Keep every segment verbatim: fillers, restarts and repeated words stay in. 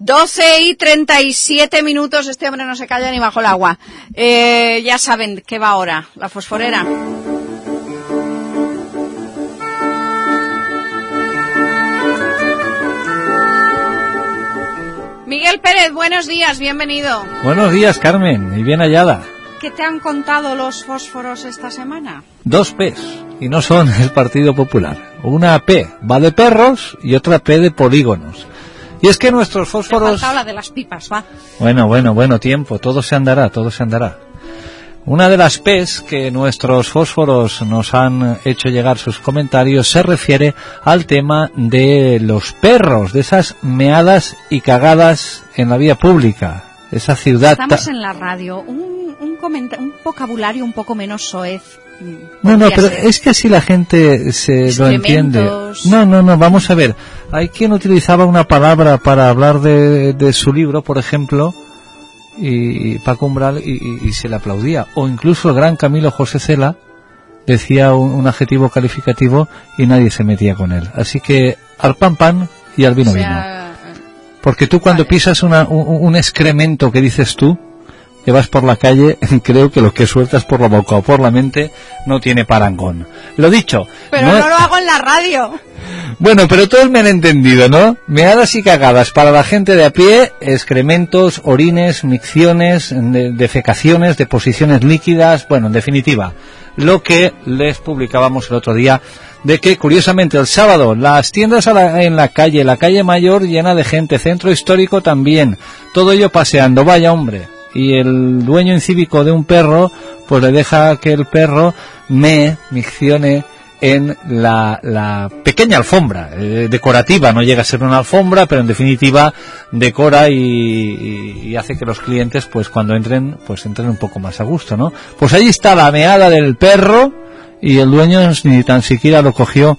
doce y treinta y siete minutos, este hombre no se calla ni bajo el agua. Eh, ya saben qué va ahora, la fosforera. Miguel Pérez, buenos días, bienvenido. Buenos días, Carmen, y bien hallada. ¿Qué te han contado los fósforos esta semana? Dos P's, y no son el Partido Popular. Una P va de perros y otra P de polígonos. Y es que nuestros fósforos... Te ha faltado la de las pipas, va. Bueno, bueno, bueno, tiempo, todo se andará, todo se andará. Una de las P's que nuestros fósforos nos han hecho llegar sus comentarios se refiere al tema de los perros, de esas meadas y cagadas en la vía pública, esa ciudad... Estamos en la radio, un, un, comenta- un vocabulario un poco menos soez. No, no, pero ser. es que así la gente se lo entiende. No, no, no, vamos a ver. Hay quien utilizaba una palabra para hablar de, de su libro, por ejemplo, y Paco Umbral, y, y, y se le aplaudía. O incluso el gran Camilo José Cela decía un, un adjetivo calificativo y nadie se metía con él. Así que al pan pan y al vino o sea, vino. Porque tú cuando vale. pisas una, un, un excremento que dices tú, que vas por la calle, creo que lo que sueltas por la boca o por la mente no tiene parangón. Lo dicho. Pero no, no lo hago en la radio. Bueno, pero todos me han entendido, ¿no? Meadas y cagadas para la gente de a pie, excrementos, orines, micciones, de, defecaciones, deposiciones líquidas, bueno, en definitiva, lo que les publicábamos el otro día, de que curiosamente el sábado las tiendas a la, en la calle, la calle mayor llena de gente, centro histórico también, todo ello paseando, vaya hombre. Y el dueño incívico de un perro, pues le deja que el perro me miccione en la, la pequeña alfombra, eh, decorativa, no llega a ser una alfombra, pero en definitiva decora y, y, y hace que los clientes, pues cuando entren, pues entren un poco más a gusto, ¿no? Pues ahí está la meada del perro y el dueño ni tan siquiera lo cogió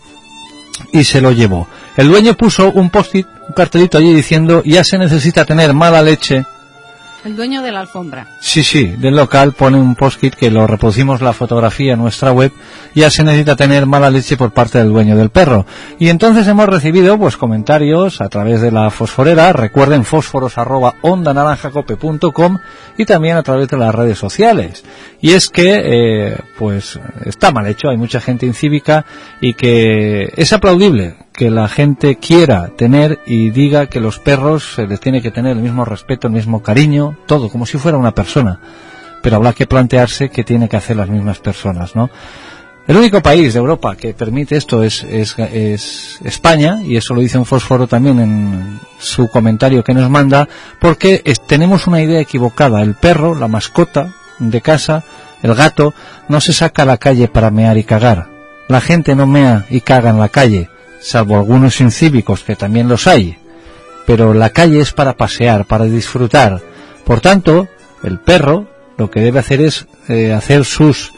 y se lo llevó. El dueño puso un post-it, un cartelito allí diciendo, ya se necesita tener mala leche. El dueño de la alfombra. Sí, sí, del local pone un post-it que lo reproducimos la fotografía en nuestra web. Ya se necesita tener mala leche por parte del dueño del perro. Y entonces hemos recibido pues comentarios a través de la fosforera. Recuerden fósforos arroba onda naranja cope punto com y también a través de las redes sociales. Y es que eh, pues está mal hecho, hay mucha gente incívica y que es aplaudible que la gente quiera tener y diga que los perros se les tiene que tener el mismo respeto, el mismo cariño, todo, como si fuera una persona. Pero habrá que plantearse qué tiene que hacer las mismas personas, ¿no? El único país de Europa que permite esto es, es, es España, y eso lo dice un fósforo también en su comentario que nos manda, porque es, tenemos una idea equivocada. El perro, la mascota de casa, el gato, no se saca a la calle para mear y cagar. La gente no mea y caga en la calle, salvo algunos incívicos que también los hay, pero la calle es para pasear, para disfrutar. Por tanto, el perro lo que debe hacer es eh, hacer sus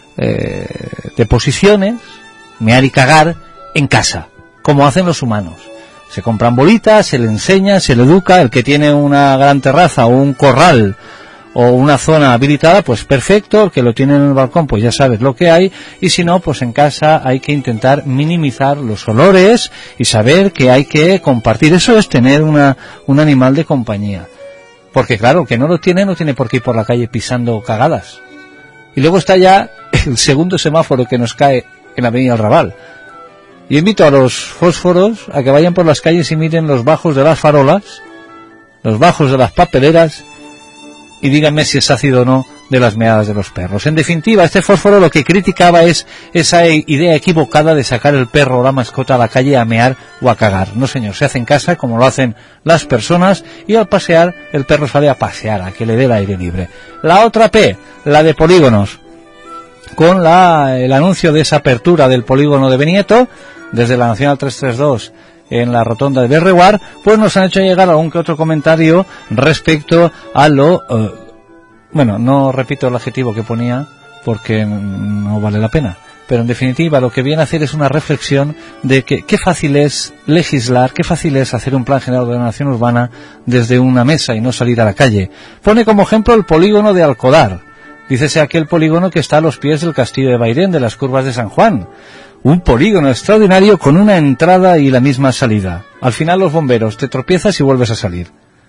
eh, deposiciones, mear y cagar en casa, como hacen los humanos. Se compran bolitas, se le enseña, se le educa. El que tiene una gran terraza o un corral o una zona habilitada, pues perfecto. El que lo tiene en el balcón, pues ya sabes lo que hay. Y si no, pues en casa hay que intentar minimizar los olores y saber que hay que compartir. Eso es tener una, un animal de compañía. Porque claro, el que no lo tiene, no tiene por qué ir por la calle pisando cagadas. Y luego está ya el segundo semáforo que nos cae en la avenida del Raval. Y invito a los fósforos a que vayan por las calles y miren los bajos de las farolas, los bajos de las papeleras, y díganme si es ácido o no de las meadas de los perros. En definitiva, este fósforo lo que criticaba es esa idea equivocada de sacar el perro o la mascota a la calle a mear o a cagar. No señor, se hace en casa como lo hacen las personas, y al pasear el perro sale a pasear, a que le dé el aire libre. La otra P, la de polígonos, con la, el anuncio de esa apertura del polígono de Benieto desde la Nacional trescientos treinta y dos en la rotonda de Berreguar, pues nos han hecho llegar algún que otro comentario respecto a lo uh, bueno, no repito el adjetivo que ponía porque no vale la pena, pero en definitiva lo que viene a hacer es una reflexión de que qué fácil es legislar, qué fácil es hacer un plan general de ordenación urbana desde una mesa y no salir a la calle. Pone como ejemplo el polígono de Alcodar. Dícese aquel polígono que está a los pies del castillo de Bairén, de las curvas de San Juan. Un polígono extraordinario con una entrada y la misma salida. Al final los bomberos, te tropiezas y vuelves a salir.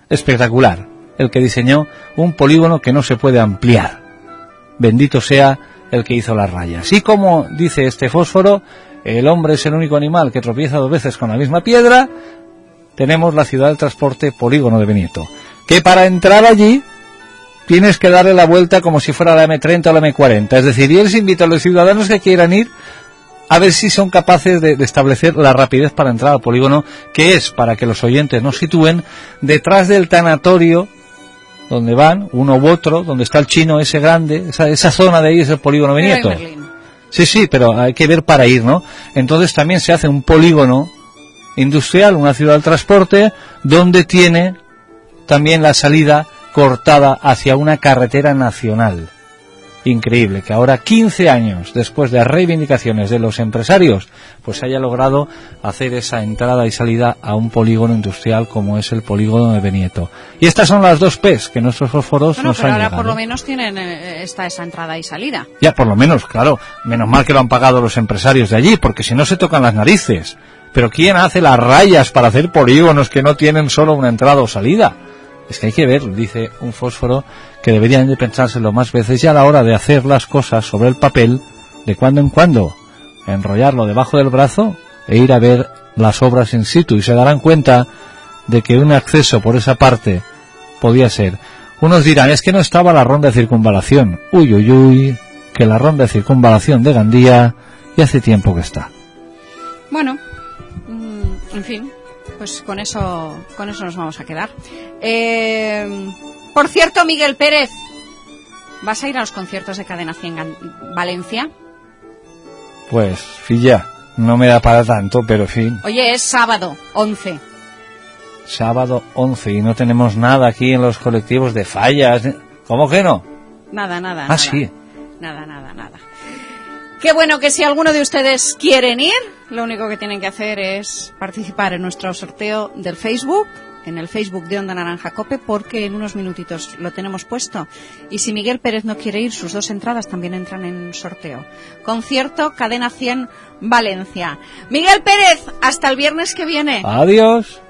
espectacular, el que diseñó un polígono que no se puede ampliar. Bendito sea el que hizo las rayas. Y como dice este fósforo, el hombre es el único animal que tropieza dos veces con la misma piedra. Tenemos la ciudad del transporte Polígono de Benieto, que para entrar allí tienes que darle la vuelta como si fuera la eme treinta o la eme cuarenta. Es decir, y él se invita a los ciudadanos que quieran ir a ver si son capaces de, de establecer la rapidez para entrar al polígono, que es, para que los oyentes nos sitúen, detrás del tanatorio donde van, uno u otro, donde está el chino ese grande, esa, esa zona de ahí es el Polígono Benieto. Sí, sí, pero hay que ver para ir, ¿no? Entonces también se hace un polígono industrial, una ciudad del transporte, donde tiene también la salida cortada hacia una carretera nacional. Increíble que ahora, quince años después de las reivindicaciones de los empresarios, pues se haya logrado hacer esa entrada y salida a un polígono industrial como es el Polígono de Benieto. Y estas son las dos P's que nuestros fósforos bueno, nos pero han ahora llegado. por lo menos tienen eh, esta esa entrada y salida. Ya, por lo menos, claro. Menos mal que lo han pagado los empresarios de allí, porque si no se tocan las narices. Pero ¿quién hace las rayas para hacer polígonos que no tienen solo una entrada o salida? Es que hay que ver, dice un fósforo, que deberían de pensárselo más veces ya a la hora de hacer las cosas sobre el papel, de cuando en cuando, enrollarlo debajo del brazo e ir a ver las obras in situ, y se darán cuenta de que un acceso por esa parte podía ser. Unos dirán, es que no estaba la ronda de circunvalación. Uy, uy, uy, que la ronda de circunvalación de Gandía ya hace tiempo que está. Bueno, en fin, pues con eso con eso nos vamos a quedar. Eh, por cierto, Miguel Pérez, ¿vas a ir a los conciertos de Cadena cien en Valencia? Pues, filla, no me da para tanto, pero en fin. Oye, es sábado, once. Sábado once, y no tenemos nada aquí en los colectivos de fallas. ¿Cómo que no? Nada, nada, ah, nada. sí. Nada, nada, nada. Qué bueno que si alguno de ustedes quieren ir, lo único que tienen que hacer es participar en nuestro sorteo del Facebook, en el Facebook de Onda Naranja Cope, porque en unos minutitos lo tenemos puesto. Y si Miguel Pérez no quiere ir, sus dos entradas también entran en sorteo. Concierto Cadena cien Valencia. Miguel Pérez, hasta el viernes que viene. Adiós.